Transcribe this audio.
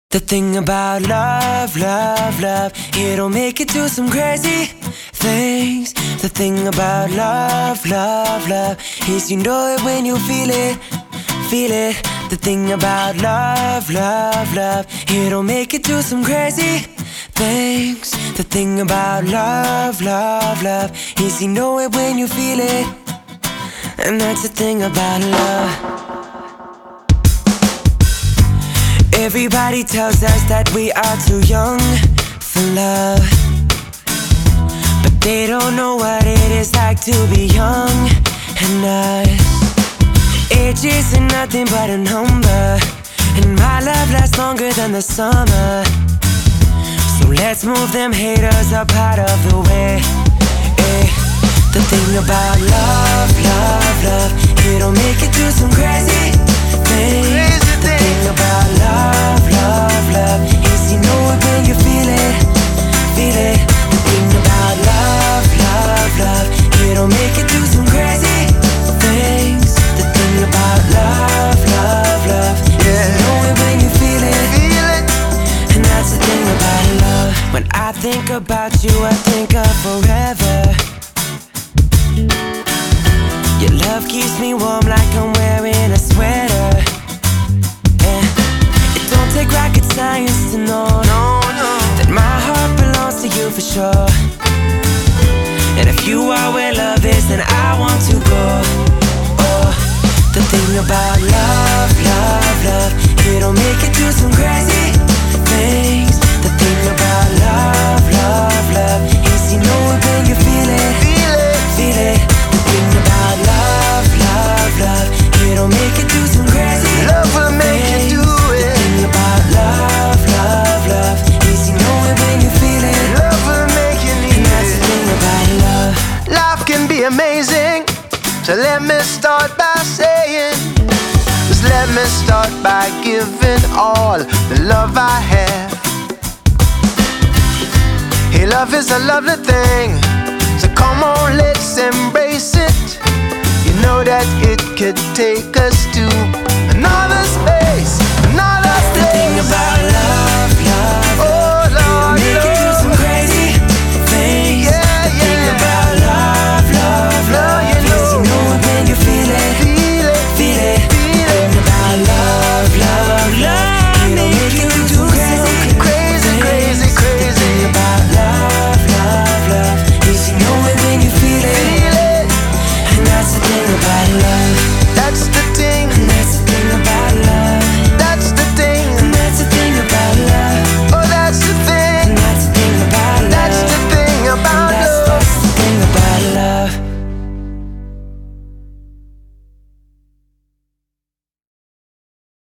The thing about love, love, love, it'll make you do some crazy things. The thing about love, love, love, is you know it when you feel it, feel it. The thing about love, love, love, it'll make you do some crazy things. The thing about love, love, love, is you know it when you feel it. And that's the thing about love. Everybody tells us that we are too young for love, but they don't know what it is like to be young and us. Age isn't nothing but a number, and my love lasts longer than the summer. So let's move them haters up out of the way. The thing about love, love, love, it'll make you do some crazy things. The thing about love, love, love, is you know it when you feel it, feel it. The thing about love, love, love, it'll make you do some crazy things. The thing about love, love, love, is you know it when you feel it, feel it. And that's the thing about love. When I think about you, I think of forever. Your love keeps me warm like I'm wearing a sweater. And it don't take rocket science to know that my heart belongs to you for sure. And if you are where love is, then I want to go. Oh, the thing about love, love, love, it'll make you do some crazy things. The thing about love, love, love, is you know it when you feel it, feel it, feel it. The thing about love, love, love, it'll make you do some crazy love will make things. You do it. The thing about love, love, love, is you know it when you feel it. Love will make you need and that's the thing about love. Life can be amazing, so let me start by saying, just let me start by giving all the love I have. Hey, love is a lovely thing, so come on, let's embrace it. You know that it could take us to